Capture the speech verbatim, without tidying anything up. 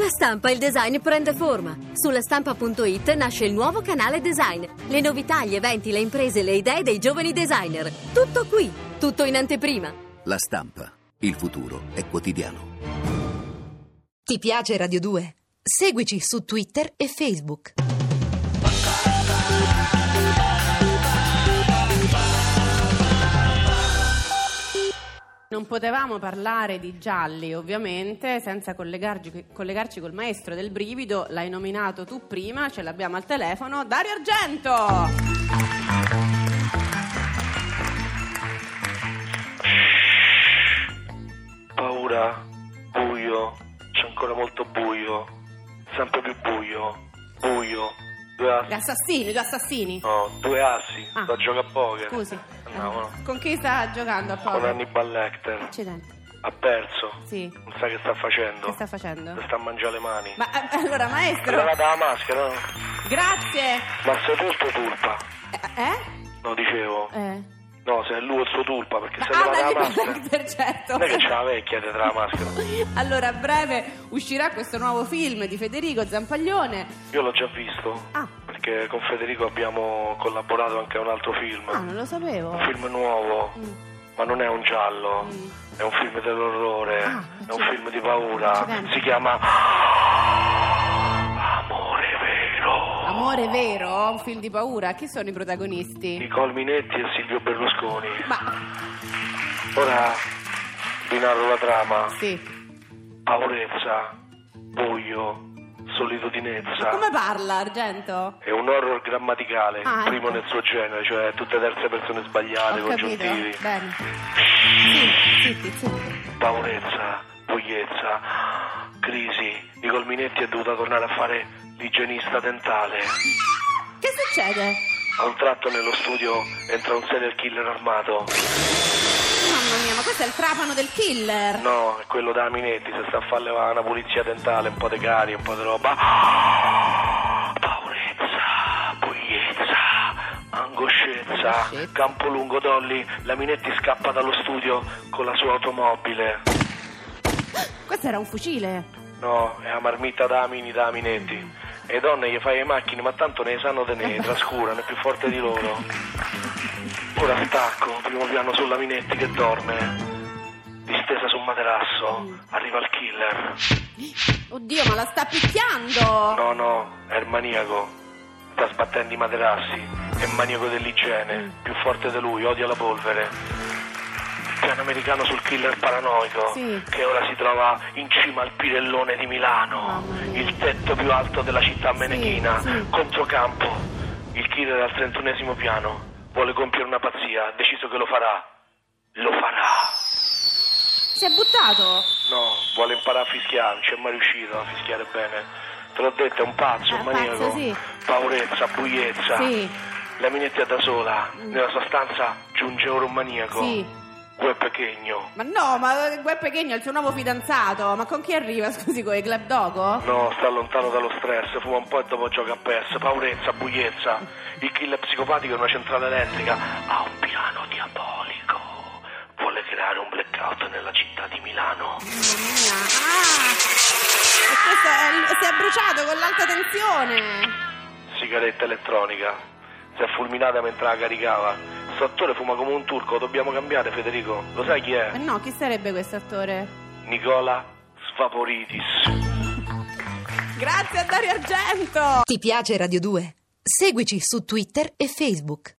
Stampa il design prende forma. Sulla stampa punto it nasce il nuovo canale Design. Le novità, gli eventi, le imprese, le idee dei giovani designer. Tutto qui, tutto in anteprima. La Stampa. Il futuro è quotidiano. Ti piace Radio due? Seguici su Twitter e Facebook. Non potevamo parlare di gialli, ovviamente, senza collegarci, collegarci col maestro del brivido. L'hai nominato tu prima, ce l'abbiamo al telefono, Dario Argento! Paura, buio, c'è ancora molto buio, sempre più buio, buio, due assi. Gli assassini, gli assassini? No, due assi, Ah. sto a giocare a poker. Scusi, Andiamo, no? con chi sta giocando a Con poker? Hannibal Lecter. Accidenti. Ha perso. Sì. Non sa che sta facendo. Che sta facendo? Si sta a mangiare le mani. Ma eh, allora, È maestro, levata la maschera, no? grazie! Ma sei tu il suo tulpa? Eh? eh? No, dicevo. Eh. No, sei lui il suo tulpa, perché Ma, se ah, levata la dagli maschera. per certo. Non è che c'è la vecchia dietro la maschera. Allora, a breve uscirà questo nuovo film di Federico Zampaglione. Io l'ho già visto. Ah. Perché con Federico abbiamo collaborato anche a un altro film. Ah, non lo sapevo. Un film nuovo. Mm. Ma non è un giallo. Mm. È un film dell'orrore. Ah, è un accidenti. film di paura. Accidenti. Si chiama Amore Vero. Amore vero? Un film di paura? Chi sono i protagonisti? Nicole Minetti e Silvio Berlusconi. Ma Ora vi narro la trama. sì. Paurezza, buio, solitudinezza. Come parla Argento? È un horror grammaticale, Ah, primo ecco. nel suo genere, cioè tutte terze persone sbagliate, Ho capito. congiuntivi. Bene. Sì, zitti, zitti. Paurezza, buiezza, crisi. Nicole Minetti è dovuta tornare a fare l'igienista dentale. Che succede? A un tratto nello studio entra un serial killer armato. Mamma mia, ma questo è il trapano del killer. No, è quello da Minetti, se sta a fare levare una pulizia dentale, un po' di cari, un po' di roba. Paurezza, buiezza, angoscezza, Angoscezza. Campolungo Dolly, la Minetti scappa dallo studio con la sua automobile. Questo era un fucile. No, è la marmitta da Mini da Minetti. E le donne gli fai le macchine, ma tanto ne sanno tenere, trascurano, è più forte di loro. Ora stacco, primo piano sulla Minetti che dorme, distesa sul materasso, arriva il killer. Oddio, ma la sta picchiando. No, no, è il maniaco, sta sbattendo i materassi, è il maniaco dell'igiene, più forte di lui, odia la polvere. Piano americano sul killer paranoico, Sì. che ora si trova in cima al Pirellone di Milano, Mamma mia. il tetto più alto della città menechina, sì. controcampo. Il killer è al trentunesimo piano, vuole compiere una pazzia, ha deciso che lo farà. Lo farà. Si è buttato. No, vuole imparare a fischiare, non ci è mai riuscito a fischiare bene. Te l'ho detto, è un pazzo, È un un maniaco. pazzo, sì. Paurezza, buiezza. Sì. La Minetti è da sola, nella sua stanza giunge ora un maniaco. Sì. Gue Pechegno. Ma no, ma Gue Pechegno è il suo nuovo fidanzato. Ma con chi arriva, scusi, con i Club Dogo? No, sta lontano dallo stress, fuma un po' e dopo gioca a P E S. Paurezza, buiezza. Il killer psicopatico in una centrale elettrica ha un piano diabolico. Vuole creare un blackout nella città di Milano. Mamma mia. Ah! E questo è- si è bruciato con l'alta tensione. Sigaretta elettronica. Si è fulminata mentre la caricava. Questo attore fuma come un turco, dobbiamo cambiare, Federico. Lo sai chi è? Eh no, chi sarebbe questo attore? Nicola Svaporidis. Grazie a Dario Argento. Ti piace Radio due? Seguici su Twitter e Facebook.